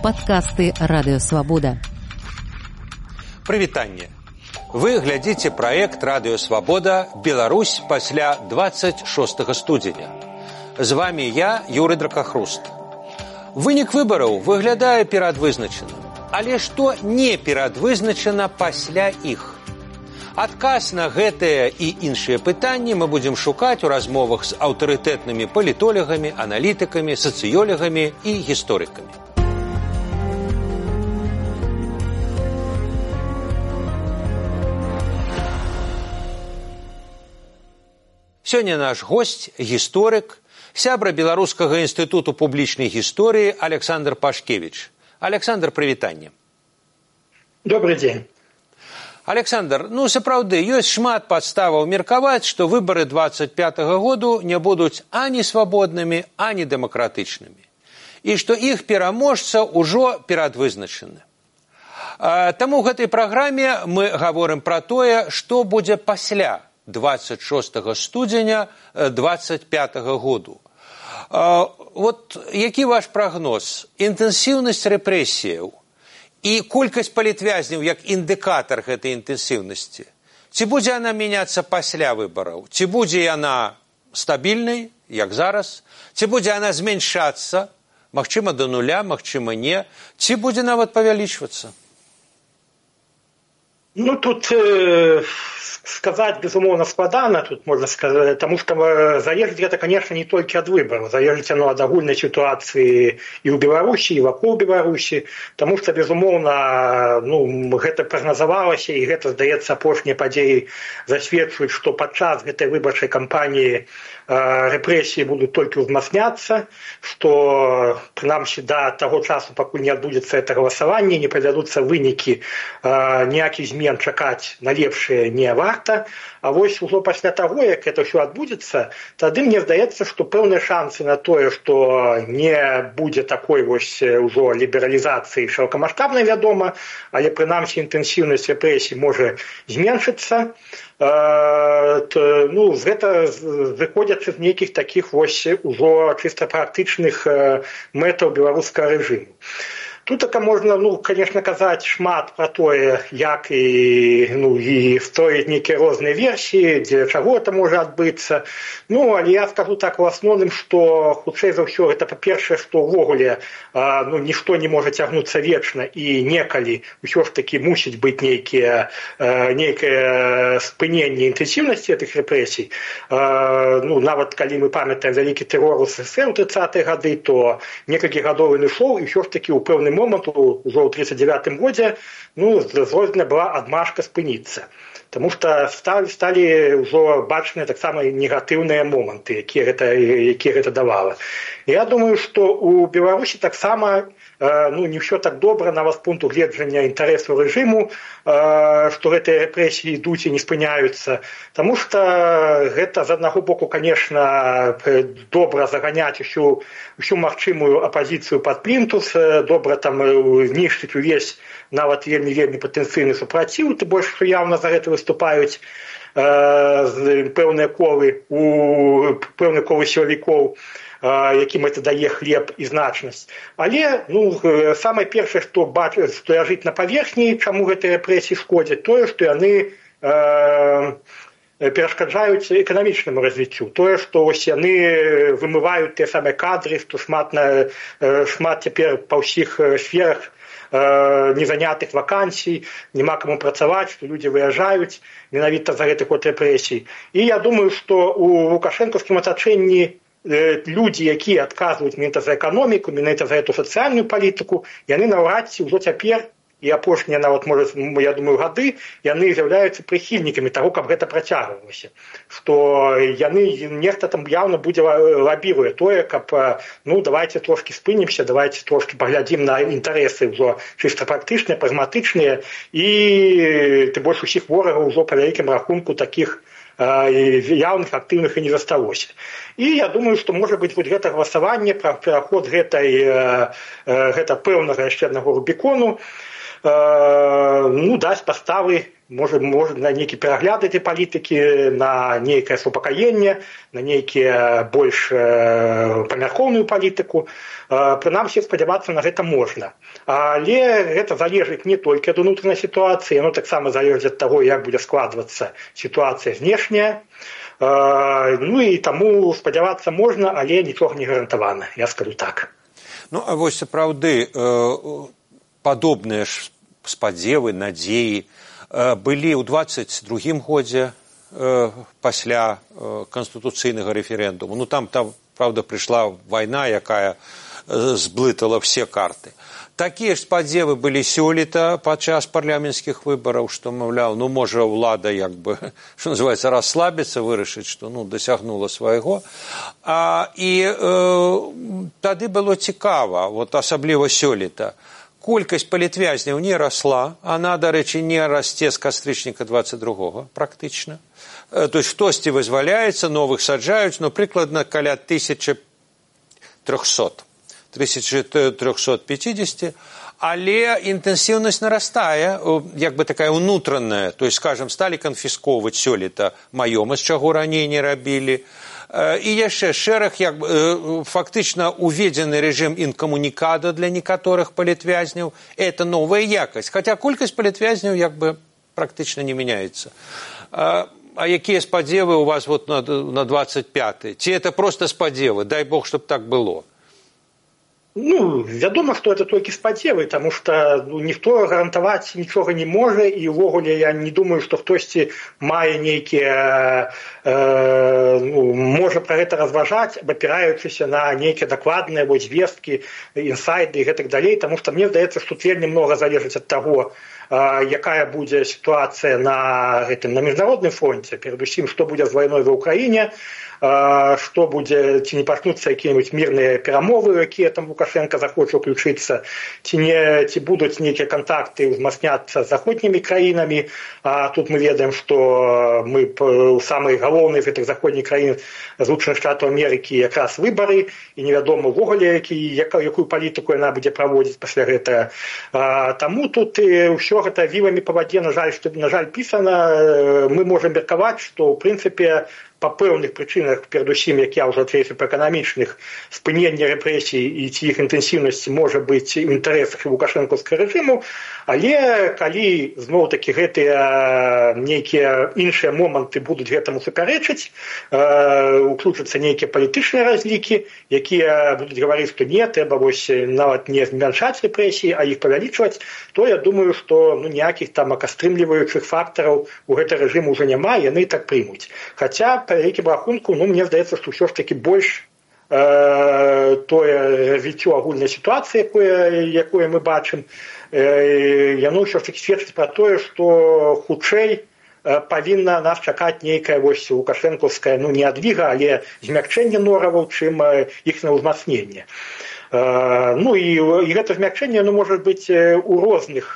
Падкасты Радыёвабода. Прывітанне. Вы глядзіце праект Радыёвабода «Беларусь пасля 26 студзеня». З вами я, Юрый Дракахруст. Вынік выбараў выглядае перадвызначаным. Але што не перадвызначана пасля іх? Адказ на гэтыя і іншыя пытанні мы будзем шукаць у размовах з аўтарытэтнымі палітолагамі, аналітыкамі, сацыёлагамі і гісторыкамі. Сёння наш госць, гісторык, сябра Беларускага інстытуту публічнай гісторыі Александр Пашкевіч. Александр, прывітанне. Добрый день. Александр, сапраўды, ёсць шмат падставаў меркаваць, што выбары 25-го году не будуць ані свабоднымі, ані дэмакратычнымі. І што іх пераможца ўжо перадвызначаны. Таму ў гэтай праграме мы гаворым пра тое, што будзе пасля 26 студзеня 25-го году. Які ваш прагноз? Інтэнсіўнасць рэпрэсіяў і колькасць палітвязняў як індыкатар гэтай інтэнсіўнасці. Ці будзе яна мяняцца пасля выбараў? Ці будзе яна стабільнай, як зараз? Ці будзе яна зменшацца? Магчыма, да нуля, магчыма, не. Ці будзе нават павялічвацца? Тут сказать, безумоўно, складана, тут можно сказать, потому что залежыць это, конечно, не только от выборов, залежыць оно от агульнай ситуации и у Беларуси, и вокруг Беларуси, потому что, безумоўно, гэта прагназавалася, и гэта, здаецца, апошнія падзеі засведчваюць, что падчас гэтай выбарчай кампаніі рэпрэсіі будут только узмацняться, что, прынамсі, до того часу, пакуль не адбудзецца это голосование, не прывядуцца вынікі, ніякіх змен чакаць на лепшае не варта. А вось ужо пасля таго, як это ўсё адбудзецца, тады мне здаецца, што пэўныя шансы на тое, што не будзе такой вось ужо лібералізацыі шырокамаштабнай, вядома, але прынамсі інтэнсіўнасць рэпрэсій можа зменшыцца. Гэта выходзячы з нейкіх такіх вось ужо чыста практычных мэтаў беларускага рэжыму. Тут можна, конечно, казаць шмат пра тое, як і строіць нейкія розныя версіі, дзеля чаго это можа адбыцца. Але я скажу так у асноўным, што хутчэй за ўсё гэта, па-першае, што ўвогуле нішто не можа цягнуцца вечна і некалі ўсё ж такі мусіць быць нейкае спыненне інтэнсіўнасці гэтых рэпрэсій. Нават калі мы памятаем вялікі тэрор у СССР у 30-е гады, то некалькі гадоў ён ішоў, і ўсё ж такі ў пэўны момент ужо ў 39-м годзе зроблена была адмашка спыніцца. Таму што сталі ўжо бачныя таксама негатыўныя моманты, якія гэта давала. Я думаю, што ў Беларусі таксама не ўсё так добра, нават з пункту гледжання інтарэсу рэжыму, што гэтыя рэпрэсіі ідуць і не спыняюцца. Таму што гэта, з аднаго боку, конечно, добра заганяць усю магчымую апазіцыю пад плінтус, добра там знішчыць увесь нават вельмі патэнцыйны супраціў, тым больш, што явна за гэта выступаюць пэўныя колы сілавікоў, якім это дае хлеб і значнасць. Але самае першае, што ляжыць на паверхні, чаму гэтыя рэпрэсіі шкодзяць, тое, што яны перашкаджаюць эканамічнаму развіццю. Тое, што яны вымываюць тыя самыя кадры, што шмат цяпер па ўсіх сферах незанятых вакансій, няма каму працаваць, што людзі выязджаюць менавіта за гэты код рэпрэсій. І я думаю, што у лукашэнкаўскім атачэнні людзі, якія адказваюць менавіта за эканоміку, менавіта за эту сацыяльную палітыку, яны наўрад ці ўжо цяпер і апошнія нават, я думаю, гады, яны з'яўляюцца прыхільнікамі таго, каб гэта працягвалася. Што нехта там яўна будзе лабіруе тое, каб давайце трошкі спынімся, давайце трошкі паглядзім на інтарэсы ўжо чыста практычныя, прагматычныя, і тым больш усіх ворагаў ўжо па вялікім рахунку такіх явных, актыўных і не засталося. І я думаю, што можа быць гэта галасаванне пра пераход гэта пэўнага яшчэ аднаго рубікону дасць паставы можа на нейкі перагляд этой палітыкі, на нейкае супакаенне, на нейкія больш памяркоўную палітыку. Прынамсі, спадзявацца на гэта можна. Але гэта залежыць не толькі ад унутранай сітуацыі, яно таксама залежыць ад таго, як будзе складвацца сітуацыя знешняя. Ну і таму спадзявацца можна, але нічога не гарантавана, я скажу так. Ну, а вось сапраўды падобныя ж спадзевы, надзеі былі ў 22-м годзе пасля канстытуцыйнага рэферэндуму. Ну, там, правда, прыйшла вайна, якая зблытала все карты. Такія ж спадзевы былі сёлета падчас парламенцкіх выбараў, што, маўляў, ну, можа, ўлада, як бы, што называецца, расслабіцца, вырашыць, што, ну, дасягнула свайго. І тады было цікава, вот асабліва сёлета, колькасць палітвязняў не расла, она, дарэчы, не расце з кастрычніка 22-го, практычна. То есть, хтосьці вызваляецца, новых саджаюць, но прыкладна каля 1350, але інтэнсіўнасць нарастае, як бы такая ўнутраная, то есть, скажем, сталі канфісковаць сёлета маёмасць, чаго раней не рабілі, і яшчэ шэраг, як бы, фактычна уведзены рэжым інкамунікада для некаторых палітвязняў, это новая якасць, хаця колькасць палітвязняў, як бы, практычна не мяняецца. А якія спадзевы у вас вот на 25-й? Ці это просто спадзевы? Дай Бог, чтоб так было. Ну, вядома, што это толькі спадзевы, таму што ніхто гарантаваць нічога не можа, і ўвогуле я не думаю, што хтосьці мае нейкія, можа пра гэта разважаць, абапіраючыся на нейкія дакладныя звесткі, інсайды і гэтак далей, таму што мне здаецца, што тут вельмі многа залежыць ад таго, якая будзе сітуацыя на міжнародным фронце, перадусім, што будзе з вайной ва ўкраіне, што будзе, ці не пачнуцца якія-небудзь мірныя перамовы, якія там Лукашенко захоча ўключыцца, ці будуць нейкія кантакты ўзмацняцца з заходнімі краінамі. Тут мы ведаем, што мы у самай галоўнай з гэтых заходніх краін Злучаных Штатаў Амерыкі якраз выбары, і невядома ўвогуле, якую палітыку яна будзе праводзіць пасля гэтага. Таму тут ўсё гэта віламі па вадзе, на жаль, пісана. Мы можам меркаваць, што, ў прынцыпе, па пэўных прычынах, перадусім, як я ўжо адвечу, па эканамічных, спынення рэпрэсій і ці іх інтэнсіўнасці можа быць у інтарэсах лукашэнкаўскага рэжыму, але калі зноў-такі гэтыя нейкія іншыя моманты будуць гэтаму супярэчыць, уключацца нейкія палітычныя разлікі, якія будуць гаварыць, што не, трэба вось нават не змяншаць рэпрэсіі, а іх павялічваць, то я думаю, што ніякіх там акастрымліваючых фактараў у гэты рэжым ужо няма, яны так прымуць. Хаця па вялікім рахунку, мне здаецца, што ўсё ж такі больш тое развіццё агульнай сітуацыі, якое мы бачым, яно ўсё ж такі сведчыць пра тое, што хутчэй павінна нас чакаць нейкая вось лукашэнкаўская, не адвіга, але змякчэнне нораваў, чым іхнае ўзмацненне. Ну і гэта змякчэнне можа быць у розных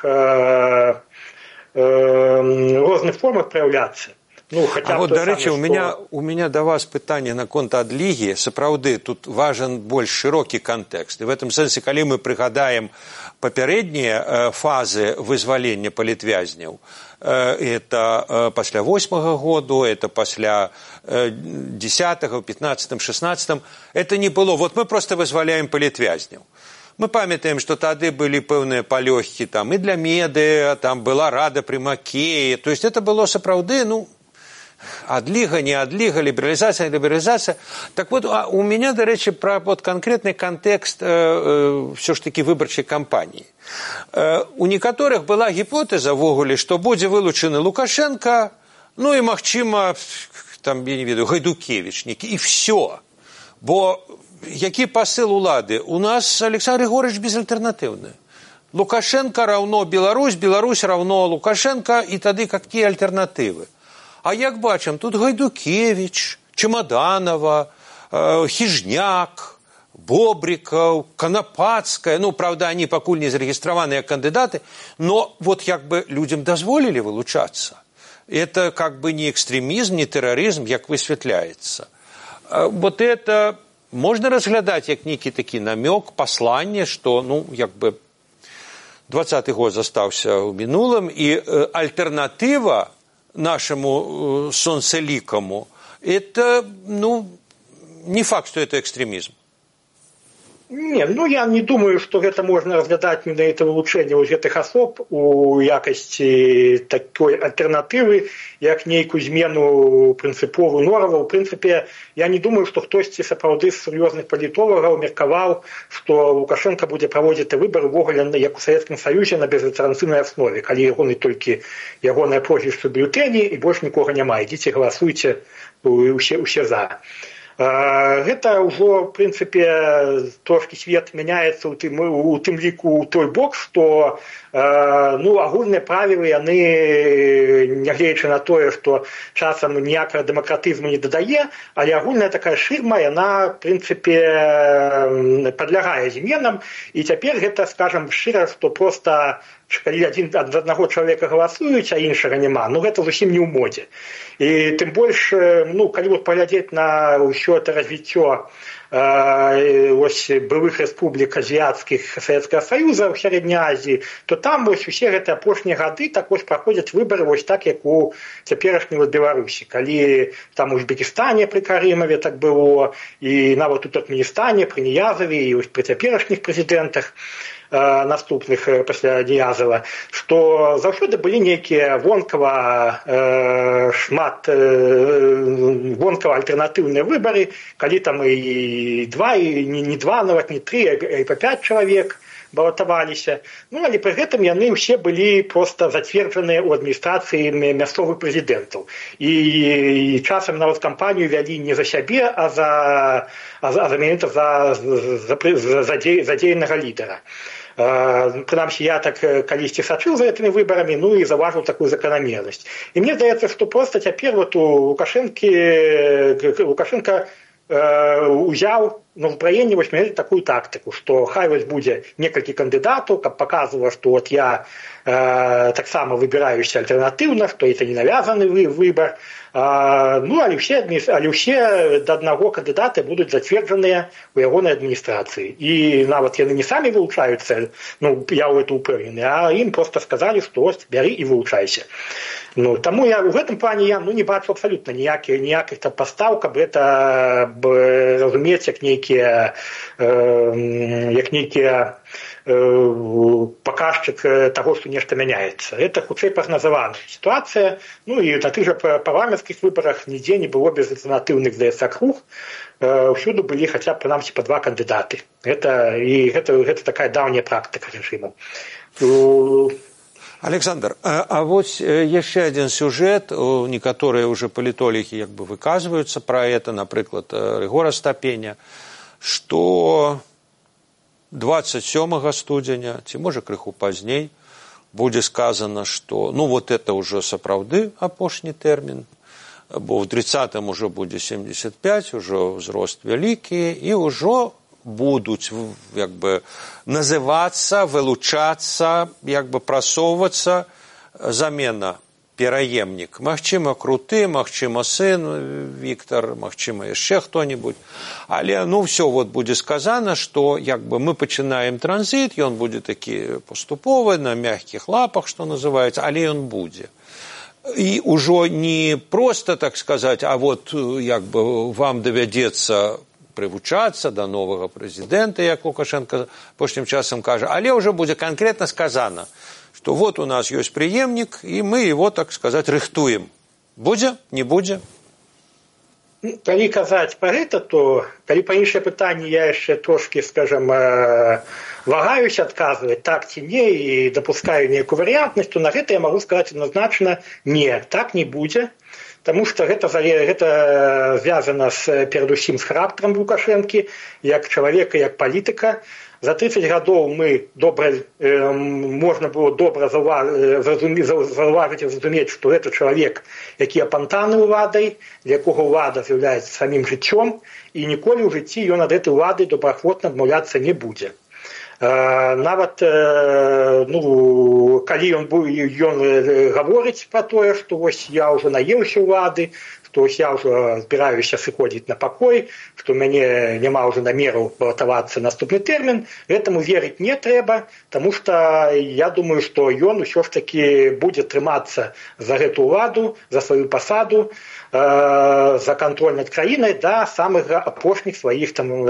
формах праяўляцца. А вот, дарэчы, у меня до вас пытанне наконт адлігі. Сапраўды, тут важен больш шырокі кантэкст. І в этом сэнсе, калі мы прыгадаем папярэднія фазы вызвалення палітвязняў, это пасля 8-го году, это пасля 10-го, 15-м, 16-м, это не было. Вот мы просто вызваляем палітвязняў. Мы памятаем, што тады былі пэўныя палёгкі там і для медыа, там была рада пры Макеі. То есть это было сапраўды, адліга, не адліга, лібералізацыя, лібералізацыя. Так вот, у меня, дарэчы, пра конкретны кантэкст все ж таки выбарчай кампаніі. У некаторых была гіпотэза ввогуле, што будзе вылучаны Лукашенко, і, магчыма, там, я не ведаю, Гайдукевіч некі, і все. Бо які пасыл улады? У нас Александр Григорьевич безальтэрнатыўны. Лукашенко равно Беларусь, Беларусь равно Лукашенко, і тады какие альтэрнатывы? А як бачым, тут Гайдукевич, Чемоданова, Хижняк, Бобриков, Конопадская, правда, они пакуль не зарегистрированные кандидаты, но вот як бы людям дозволили вылучаться. Это как бы не экстремизм, не терроризм, як высветляется. Вот это можно разглядать як некий таки намек, послание, что, як бы, 20-й год застаўся ў мінулым, і альтэрнатыва нашаму сонцэлікаму это, не факт, что это экстремизм. Не, я не думаю, што гэта можна разглядаць менавіта вылучэнне гэтых асоб у якасці такой альтэрнатывы, як нейкую змену прынцыповую нораву. У прынцыпе, я не думаю, што хтосьці сапраўды з сур'ёзных палітолагаў меркаваў, што Лукашенко будзе праводзіць выбары ўвогуле як у Савецкім Саюзе на безальтэрнатыўнай аснове, калі ягоны толькі ягонае прозвішча ў бюлетэні і больш нікога няма. Ідзіце, галасуйце усе за. Гэта ўжо, в прынцыпе, трошкі свет мяняецца у тым ліку ў той бок, што агульныя правілы, яны, нягледзячы на тое, што часам ніякага дэмакратызму не дадае, але агульная такая шырма, яна, в прынцыпе, падлягае зменам, і цяпер гэта, скажам шчыра, што проста калі ад аднаго чалавека галасуюць, а іншага няма, гэта зусім не ў модзе. І тым больш, калі паглядзець на ўсё это развіццё былых рэспублік азіяцкіх Савецкага Саюза ў Сярэдняй Азіі, то там усе гэтыя апошнія гады так праходзяць выбары так, як у цяперашняй Беларусі. Калі там у Узбекістане пры Карымаве так было, і нават у Туркменістане пры Ніязаве, і пры цяперашніх прэзідэнтах наступных пасля Ніязава, што заўсёды былі нейкія вонкава альтэрнатыўныя выбары, калі там і два, і не два, нават не тры, а і па 5 чалавек балатаваліся. Але пры гэтым яны ўсе былі проста зацверджаныя ў адміністрацыі мясцовых прэзідэнтаў. І часам нават кампанію вялі не за сябе, а за дзейнага лідара. Прынамсі, я так калісьці сачыў за гэтымі выбарамі, і заўважыў такую заканамернасць. І мне здаецца, што проста цяпер у Лукашенка узяў на ўзбраенне такую тактыку, што хай будзе некалькі кандыдатаў, каб паказвала, што я таксама выбіраюся альтэрнатыўна, што это не навязаны выбар. Але ўсе да аднаго кандыдаты будуць зацверджаныя ў ягонай адміністрацыі. І нават яны не самі вылучаюцца, я ў гэта ўпэўнены, а ім проста сказалі, што бяры і вылучайся. Таму я ў гэтым плане не бачу абсалютна ніякіх пастаў, каб гэта разумець як нейкія паказчык таго, што нешта мяняецца. Гэта хутчэй прагназаваная сітуацыя. І на тых жа парламенцкіх выбарах нідзе не было безальтэрнатыўных, здаецца, акруг. Ўсюды былі хаця б прынамсі па 2 кандыдаты. Гэта такая даўняя практыка рэжыму. Александр, а вось яшчэ адзін сюжэт, некаторыя ўжо палітолагі выказваюцца пра это, напрыклад, Рыгор Астапеня, што 27 студзеня, ці можа крыху пазней, будзе сказана, што это ўжо сапраўды апошні тэрмін, бо ў 30-м ужо будзе 75, ужо ўзрост вялікі, і ўжо будуць называцца, вылучацца, прасоўвацца замена пераемнік. Магчыма, круты, магчыма, сын Віктор, магчыма, яшчэ хто-небудзь. Але, ўсё будзе сказана, што мы пачынаем транзіт, ён будзе такі паступовы, на мягкіх лапах, што называецца, але ён будзе. І ўжо не проста, так сказаць, а вам давядзецца прывучацца да новага прэзідэнта, як Лукашенко апошнім часам кажа, але ўжо будзе канкрэтна сказана, што у нас ёсць преемнік, і мы его, так сказаць, рыхтуем. Будзе? Не будзе? Калі казаць пра гэта, то калі па іншае пытанне я яшчэ трошкі, скажам, вагаюся адказваць так ці не і дапускаю нейкую варыянтнасць, то на гэта я магу сказаць адназначна не, так не будзе. Таму што гэта звязана перадусім з характарам Лукашэнкі, як чалавека, як палітыка. За 30 гадоў можна было добра заўважыць і зразумець, што гэта чалавек, які апантаны ўладай, для якога ўлада з'яўляецца самім жыццём, і ніколі ў жыцці ён ад гэтай улады добраахвотна адмаўляцца не будзе. Нават калі ён гаворыць пра тое, што я ўжо наеўся ўлады, што я ўжо збіраюся сыходзіць на пакой, што ў мяне няма ўжо намераў балатавацца наступны тэрмін, гэтаму верыць не трэба, таму што я думаю, што ён усё ж такі будзе трымацца за гэту ўладу, за сваю пасаду, за кантроль над краінай да самых апошніх сваіх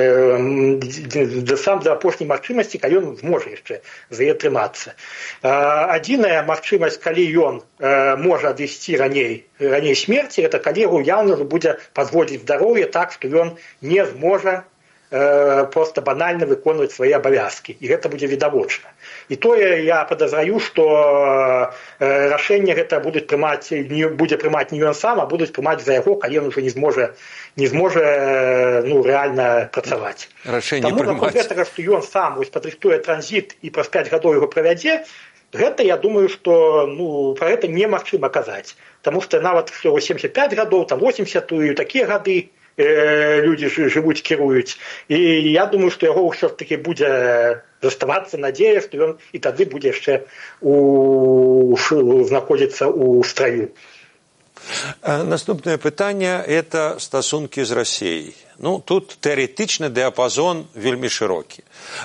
да апошняй магчымасці, калі ён зможа яшчэ за яе трымацца. Адзіная магчымасць, калі ён можа адысці раней смерці, гэта калі яго яўна будзе падводзіць здароўе так, што ён не зможа просто банальна выконваць свае абавязкі, і гэта будзе відавочна. І тое я падазраю, што рашэнне гэта будзе прымаць не ён сам, а будуць прымаць за яго, калі ён ўжо не зможа рэальна працаваць. Таму наконт гэтага, што ён сам падрыхтуе транзіт і праз 5 гадоў яго правядзе, гэта я думаю, што пра гэта немагчыма казаць. Таму што нават 75 гадоў, 80 і такія гады людзі жывуць, кіруюць. І я думаю, што яго ўсё ж такі будзе заставацца надзея, што ён і тады будзе яшчэ знаходзіцца ў страю. Наступнае пытанне – это стасункі з Расіяй. Тут тэарэтычны дыяпазон вельмі шырокі.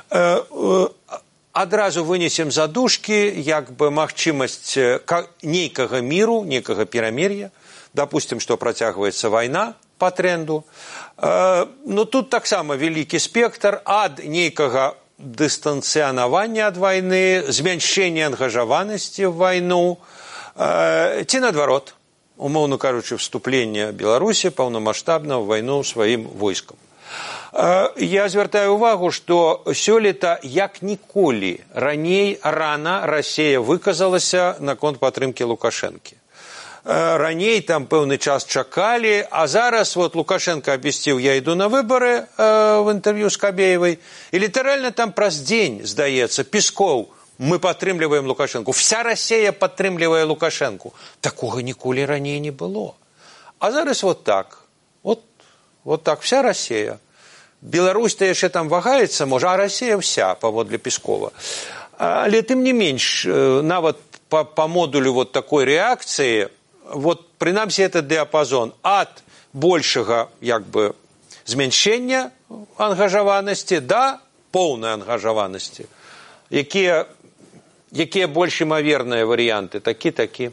Адразу вынесем задушкі, як бы магчымасць нейкага міру, нейкага перамір'я. Допустим, што працягваецца вайна по тренду. Тут таксама вялікі спектр ад нейкага дыстанцыянавання ад вайны, змяншэння ангажаванасці в вайну, ці наадварот, умоўна кажучы, вступлення Беларусі паўнамаштабна ў вайну сваім войскам. Я звяртаю увагу, што сёлета як ніколі рана Расія выказалася наконт падтрымкі Лукашэнкі. Раней там пэўны час чакалі, а зараз Лукашенко абвясціў, я іду на выбары в інтэрв'ю з Кабеевай, і літаральна там праз дзень, здаецца, Песков, мы падтрымліваем Лукашенко. Вся Расія падтрымлівае Лукашенко. Такога ніколі раней не было. А зараз так. Вот так, вся Расія. Беларусь-то яшчэ там вагаецца, можа, а Расія вся, паводле Пескова. Але тым не менш, нават по модулю такой реакции, прынамсі этот дыяпазон ад большага змяншэння ангажаванасці да поўнай ангажаванасці. Якія больш імаверныя варыянты? Такі.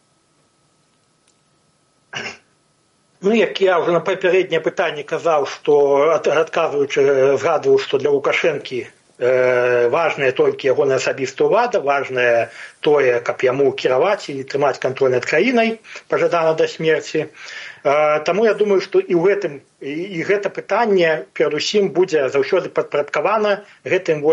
Як я ўжо на папярэдняе пытанне казаў, што адказваючы згадваў, што для Лукашэнкі важная толькі ягоная асабістая ўлада, важнае тое, каб яму кіраваць і трымаць кантроль над краінай, пажадана да смерці. Таму я думаю, што і гэта пытанне перадусім будзе заўсёды падпарадкавана гэтаму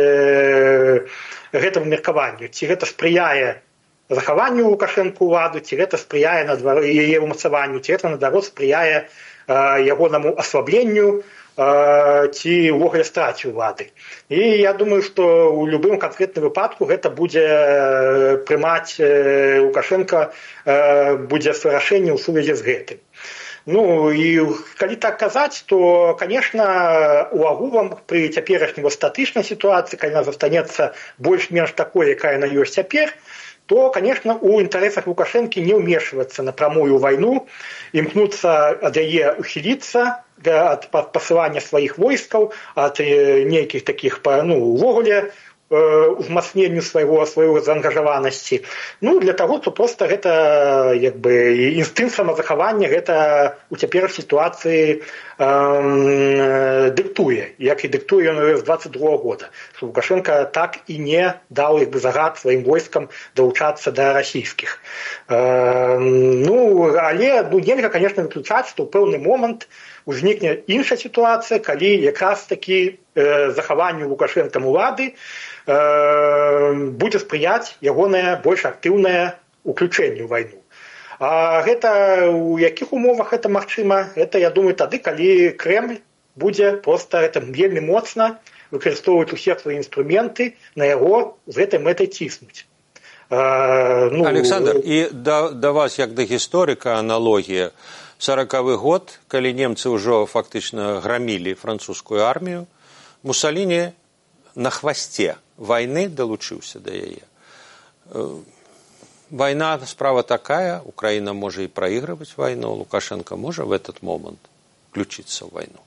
меркаванню. Ці гэта спрыяе захаванню Лукашэнку ўладу, ці гэта спрыяе яе ўмацаванню, ці гэта наадварот спрыяе ягонаму аслабленню, ці ўвогуле страце ўлады. І я думаю, што ў любым канкрэтным выпадку гэта будзе прымаць Лукашенко, будзе рашэнне ў сувязі з гэтым. І калі так казаць, то, конечно, у агулам пры цяперашняй статычнай сітуацыі, калі яна застанецца больш-менш такой, якая яна ёсць цяпер, то, конечно, у інтарэсах Лукашэнкі не ўмешвацца на прамую вайну, імкнуцца ад яе ухіліцца, ад пасылання сваіх войскаў, ад нейкіх такіх, увогуле, узмацненню свайго заангажаванасці. Для таго, то проста гэта інстынкт самазахавання, гэта у цяперашняй сітуацыі дыктуе, як і дыктуе ён з 22 года, што Лукашенко так і не даў загад сваім войскам далучацца да расійскіх. Але нельга, конечно, выключаць, што ў пэўны момант узнікне іншая сітуацыя, калі якраз такі захаванню Лукашэнкам улады будзе спрыяць ягонае больш актыўнае ўключэнне ў вайну. А гэта у якіх умовах гэта магчыма? Гэта, я думаю, тады, калі Крэмль будзе проста вельмі моцна выкарыстоўваць усе свае інструменты на яго з гэтай мэтай ціснуць. Александр, і да вас, як да гісторыка, аналогія. 40-й год, калі немцы ўжо фактычна грамілі французскую армію, Мусаліні на хвасце вайны далучыўся да яе. война справа такая, Украина может и проигрывать войну, Лукашенко может в этот момент включиться в войну?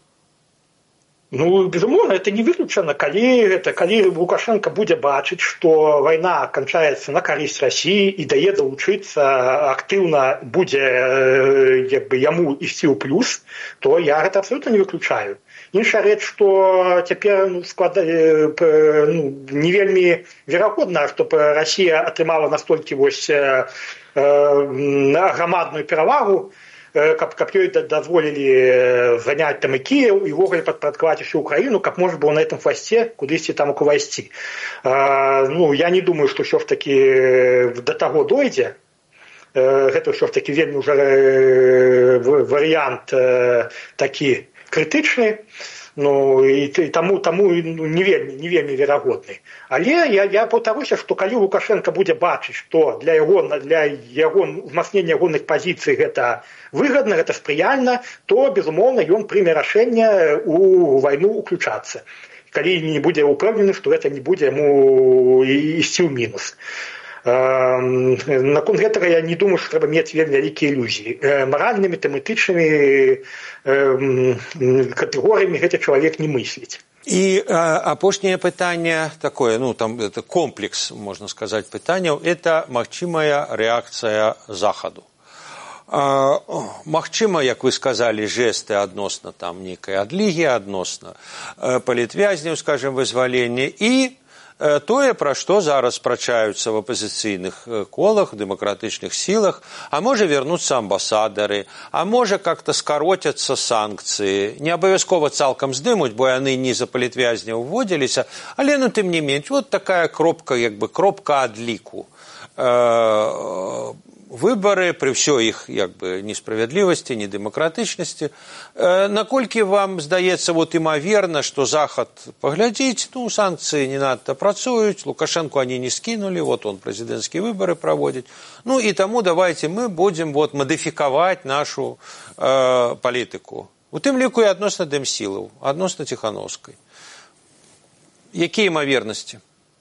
Ну, безумоўна, это не выключана, калі Лукашенко будзе бачыць, што вайна канчаецца на карысць Расіі і дае далучыцца актыўна будзе яму ісці ў плюс, то я гэта абсолютно не выключаю. Іншая рэч, што цяпер не вельмі верагодна, што Расія атрымала настолькі грамадную перавагу, каб ёй дазволілі заняць там і Кіеў і ўвогуле падпарадкаваць усю Украіну, каб можна было на этом хвасце кудысьці там увайсці. Я не думаю, што ўсё ж такі да таго дойдзе. Гэта ўсё ж такі вельмі ўжо варыянт такі крытычны. І таму не вельмі верагодны. Але я паўтаруся, што калі Лукашенко будзе бачыць, што для яго узмацнення ягоных пазіцый гэта выгадна, гэта спрыяльна, то, безумоўна, ён прыме рашэнне ў вайну ўключацца. Калі не будзе ўпэўнены, што гэта не будзе яму ісці ў мінус. Наконт гэтага я не думаю, што трэба мець вельмі вялікія ілюзіі. Маральнымі, тэматычнымі катэгорыямі гэты чалавек не мысліць. І апошняе пытанне такое, это комплекс, можна сказаць, пытанняў, это магчымая рэакцыя Захаду. Магчыма, як вы сказалі, жэсты адносна там нейкай адлігі, адносна палітвязняў, скажем, вызвалення, і тое, пра што зараз спрачаюцца в апозіцыйных колах, дэмакратычных сілах, а можа вернуцца амбасадары, а можа как-то скароцяцца санкцыі, не абавязкова цалкам здымуць, бо яны не за палітвязняў вводзіліся, але тым не менш, такая кропка адліку. Выборы, при всей их несправедливости, недемократичности, наколькі вам здаецца імаверна, што Захад паглядзіць, санкцыі не надта працуюць, Лукашенко они не скинули, он президентские выборы проводит, и тому давайте мы будем модификовать нашу политику. У тым ліку і адносна Дэмсілаў, адносна Тихановской. Якія імавернасці?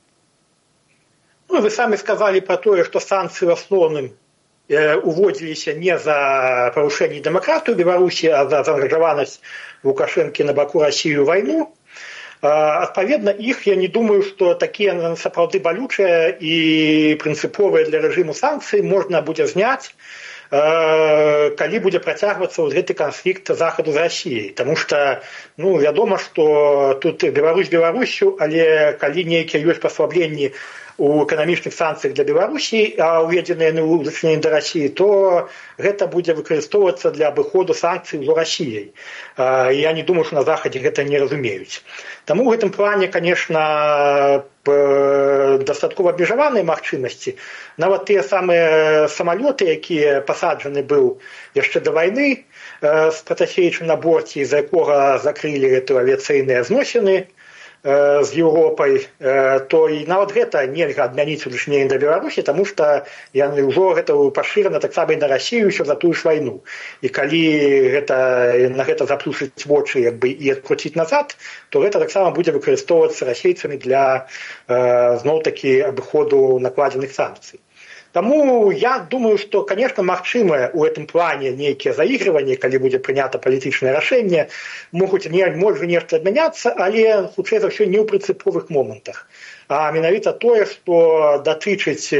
Вы сами сказали про то, что санкции в основном уводзіліся не за парушэнне дэмакратыі ў Беларусі, а за заангажаванасць Лукашэнкі на баку Расіі ў вайну. Адпаведна, іх я не думаю, што такія сапраўды балючыя і прынцыповыя для рэжыму санкцыі можна будзе зняць, калі будзе працягвацца гэты канфлікт Захаду з Расіяй. Таму што, вядома, што тут Беларусь Беларусю, але калі нейкія ёсць паслабленні у эканамічных санкцыях для Беларусі, а уведзеныя ў дачыненні да Расіі, то гэта будзе выкарыстоўвацца для абыходу санкцый з Расіяй. Я не думаю, што на Захадзе гэта не разумеюць. Таму ў гэтым плане, конечно, дастаткова абмежаваныя магчымасці. Нават тыя самыя самалёты, якія пасаджаны быў яшчэ да вайны з Пратасевічам на борце, з якога закрылі гэтыя авіяцыйныя зносіны з Еўропай, то і нават гэта нельга адмяніць у дачыненні да Беларусі, таму што яны ўжо гэта пашырана таксама і на Расію ўсё за тую ж вайну. І калі на гэта заплюшыць вочы і адкруціць назад, то гэта таксама будзе выкарыстоўвацца расейцамі для зноў-такі абыходу накладзеных санкцый. Таму я думаю, што, конечно, магчымае ў гэтым плане нейкія заігрыванні, калі будзе прынята палітычнае рашэнне, можа нешта адмяняцца, але, хутчэй за ўсё, не ў прынцыповых момантах. А менавіта тое, што датычыць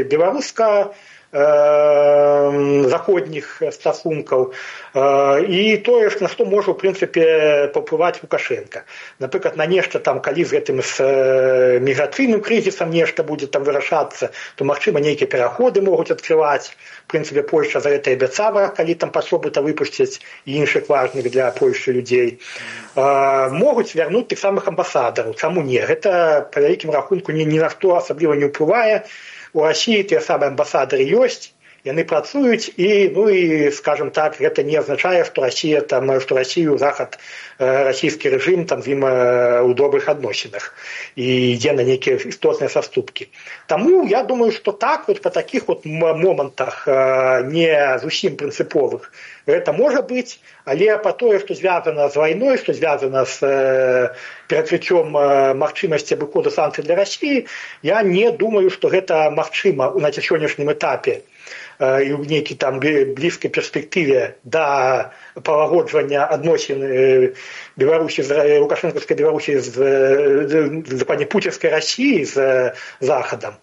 беларуска-заходніх стасункаў і тое, на што можа, у прынцыпе, паўплываць Лукашенко. Напрыклад, на нешта там, калі з гэтым міграцыйным крызісам нешта будзе там вырашацца, то, магчыма, нейкія пераходы могуць адкрываць. В прынцыпе, Польшча за гэта і абяцала, калі там пасобыта выпусцяць і іншых важных для Польшчы людзей. Могуць вярнуць тых самых амбасадараў. Чаму не? Гэта, па вялікім рахунку, ні на што асабліва не ўплывае. У Расіі тыя самыя амбасадары ёсць, яны працуюць і скажем так, гэта не азначае, што Расію захад, расійскі рэжым там з ім у добрых адносінах і ідзе на нейкія істотныя саступкі. Таму я думаю, што так па такіх момантах не зусім прынцыповых гэта можа быць, але па тое, што звязана з вайной, што звязана з перакрыццём магчымасці абыходу санкцый для Расіі, я не думаю, што гэта магчыма на сённяшнім этапе і ў нейкай там блізкай перспектыве да палагоджвання адносін Беларусі лукашэнкаўскай Беларусі з путінскай Расіі з захадам.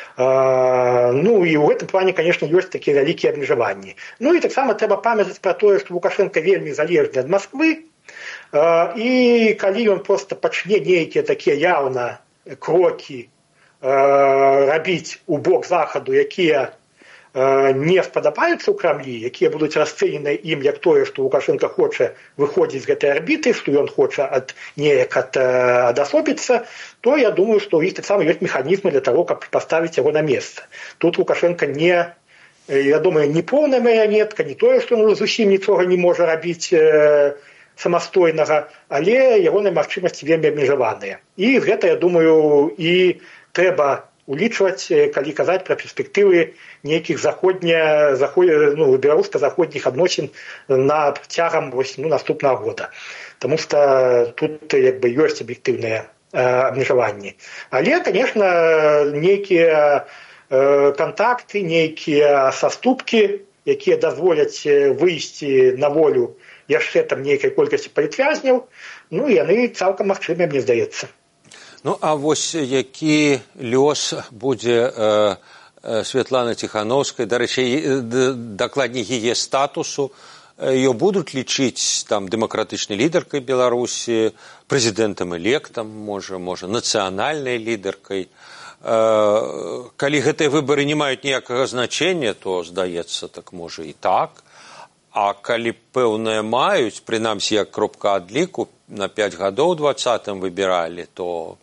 І ў гэтым плане, конечно, ёсць такія вялікія абмежаванні. І таксама трэба памятаць пра тое, што Лукашенко вельмі залежны ад Масквы, і калі ён проста пачне нейкія такія яўна крокі рабіць у бок захаду, якія не спадабаюцца ў Крамлі, якія будуць расцэнены ім як тое, што Лукашенко хоча выходзіць з гэтай арбіты, што ён хоча адасобіцца, то я думаю, што ў іх таксама ёсць механізмы для того, каб паставіць яго на месца. Тут Лукашенко я думаю, не поўная марыянетка, не тое, што зусім нічога не можа рабіць самастойнага, але ягоныя магчымасці вельмі абмежаваныя. І гэта, я думаю, і трэба улічваць, калі казаць пра перспектывы нейкіх беларуска-заходніх адносін на цягам наступнага года. Таму што тут ёсць аб'ектыўныя абмежаванні. Але, конечно, нейкія кантакты, нейкія саступкі, якія дазволяць выйсці на волю яшчэ там нейкай колькасці палітвязняў, яны цалкам магчымыя, мне здаецца. А вось які лёс будзе Святланы Ціхановскай, дарэчы, дакладней яе статусу, ее будуць лічыць там дэмакратычнай лідаркай Беларусі, прэзідэнтам-электам, можа, нацыянальнай лідаркай. Калі гэтыя выбары не маюць ніякага значэння, то, здаецца, так можа і так. А калі пэўныя маюць, прынамсі як кропка адліку, на 5 гадоў 20-м выбіралі, то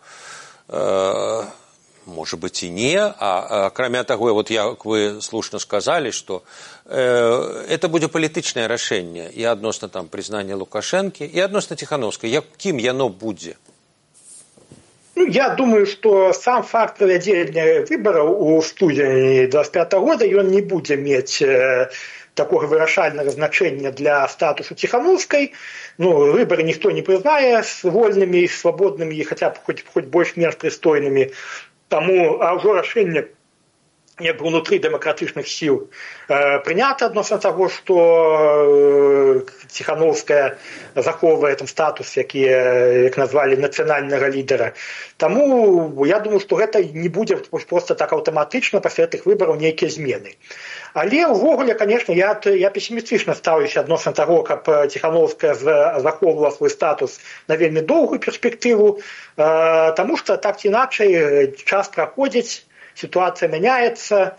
может быть и не, кроме того, як вы слушно сказали, что это будет политичное решение и относно там признания Лукашенко, и относно Тихановской. Яким яно будет? Я думаю, что сам факт проведения выборов у студені 25 года, он не будет иметь такого вырашального значения для статуса Тихановской. Выборы никто не признает вольными, свободными, хотя бы хоть больше-меньше пристойными. Тому уже решение внутри демократичных сил принято относно того, что Тихановская заховывает там статус, как назвали, национального лидера. Тому я думаю, что это не будет просто так автоматично после этих выборов некие измены. Але увогуле, конечно, я пессимистично ставлюсь относно того, как Тихановская заховывала свой статус на вельми долгую перспективу, потому что так чи иначе час проходит, ситуация меняется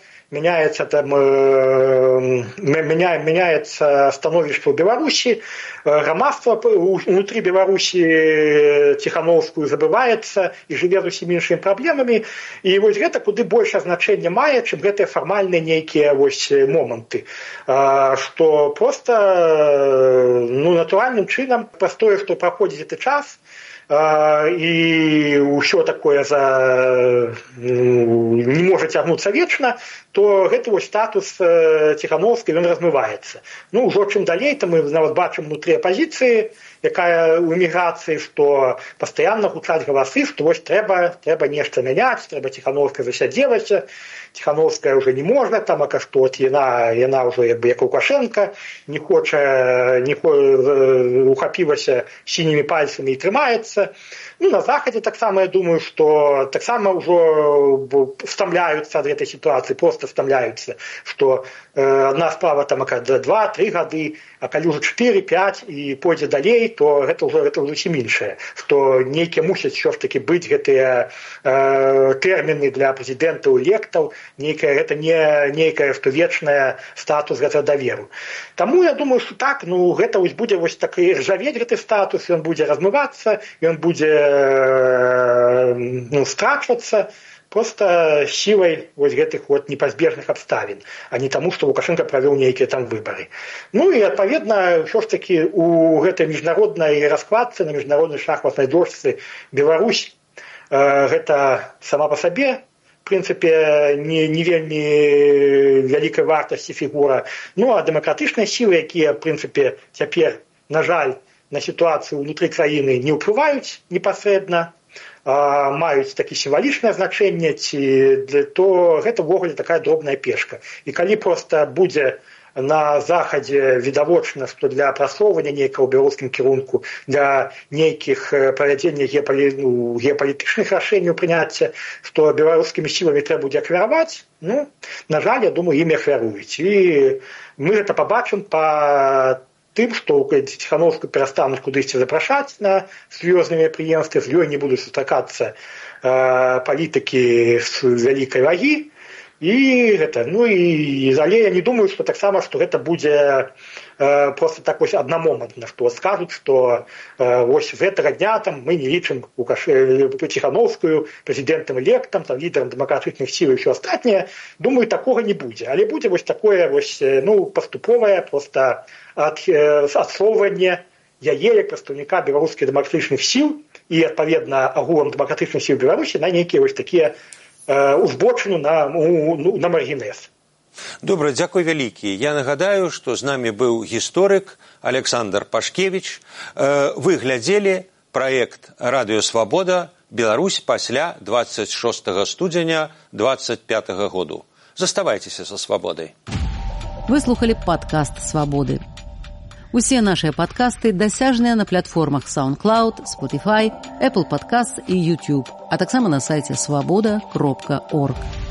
становище в Беларуси, громадство внутри Беларуси Тихановскую забывается и живет с меньшими проблемами, и вот это куда больше значения мае, чем это формальные некие моменты, что просто натуральным чином простое, что проходит этот час, и ўсё такое не может тягнуться вечно, то гэты статус Тихановской он размывается. Уже чым далей, то мы бачым внутри оппозиции, якая у эміграцыі, што пастаянна гучаць галасы, што трэба нешта мяняць, трэба Тихановская засядзелася, Тихановская уже не можна, там што яна уже як Лукашенко, не ухапілася сінімі пальцамі і трымаецца. На Захаде таксама, я думаю, што таксама ўжо стамляюцца ад гэтай сітуацыі, просто стамляюцца, што адна справа там 2-3 гады, а калі ўжо 4-5 і пойдзе далей, то гэта зусім іншае, што нейкія мусяць ўсё ж такі быць гэтыя тэрміны для прэзідэнтаў, электаў, гэта не нейкая, што вечная статус гэтага даверу. Таму я думаю, што так, гэта будзе такі ржавець гэты статус, ён будзе размывацца, ён будзе страчвацца, просто сілай вось гэтых вот непазбежных абставін, а не таму, што Лукашенко правёў нейкія там выбары. Ну і адпаведна, ўсё ж такі у гэтай міжнароднай раскладцы, на міжнароднай шахматнай дошцы Беларусь гэта сама па сабе, в прынцыпе, не вельмі вялікай вартасці фігура. Ну, а дэмакратычныя сілы, якія, в прынцыпе, цяпер, на жаль, на сітуацыю ўнутры краіны не ўплываюць непасрэдна, маюць такі сімвалічнае значэнне, то гэта ўвогуле такая дробная пешка. І калі проста будзе на захадзе відавочна, што для прасоўвання нейкага ў беларускім кірунку, для нейкіх правядзення геапалітычных рашэнняў прыняцця, што беларускімі сіламі трэба будзе ахвяраваць, ну, на жаль, я думаю, імі ахвяруюць. І мы гэта пабачым па тым, што Ціхановскую перастануць кудысьці запрашаць на сур'ёзныя мерапрыемствы, з ёй не будуць сустракацца палітыкі з вялікай вагі. І гэта, ну і але я не думаю, што таксама, што гэта будзе просто так вось аднамомантна, што скажуць, што вось з гэтага дня там мы не лічым Ціхановскую прэзідэнтам-электам, там лідарам дэмакратычных сіл і ўсё астатняе. Думаю, такога не будзе. Але будзе вось такое вось, ну, паступовае просто адсоўванне яе як прадстаўніка беларускіх дэмакратычных сіл і, адпаведна, агулам дэмакратычных сіл Беларусі на нейкія вось такія узбочыну на маргінез. Добра, дзякуй вялікі. Я нагадаю, што з намі быў гісторык Александр Пашкевіч. Вы глядзелі праект «Радыё Свабода. Беларусь пасля 26 студзеня 25 году». Заставайцеся са свабодай. Вы слухалі падкаст «Свабоды». Усе нашыя падкасты дасяжныя на платформах SoundCloud, Spotify, Apple Podcast і YouTube, а таксама на сайце swaboda.org.